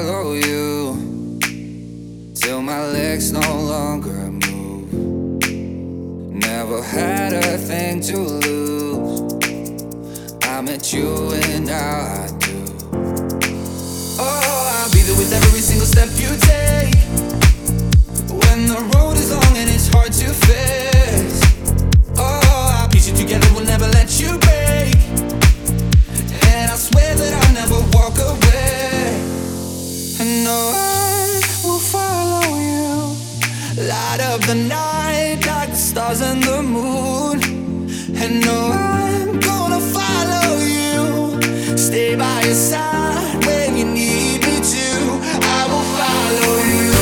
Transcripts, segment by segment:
follow you till my legs no longer move. Never had a thing to lose. I met you and now I do. Oh, I'll be there with every single step you take. When the road is long and it's hard to face. Oh, I'll piece you together, we'll never let you break. And I swear that I'll never walk away. And no, I will follow you. Light up the night like the stars and the moon. And no, I'm gonna follow you. Stay by your side when you need me to. I will follow you.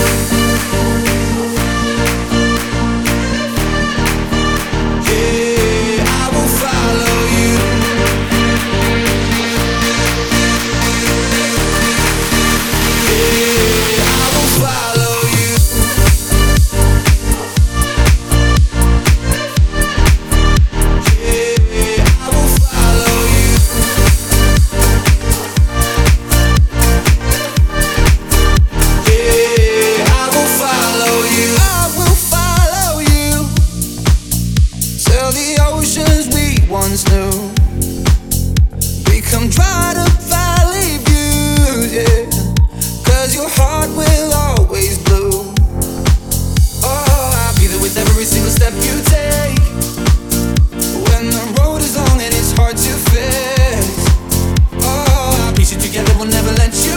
The oceans we once knew become dried up valley views, yeah. Cause your heart will always bloom. Oh, I'll be there with every single step you take. When the road is long and it's hard to face. Oh, I'll piece you together, we'll never let you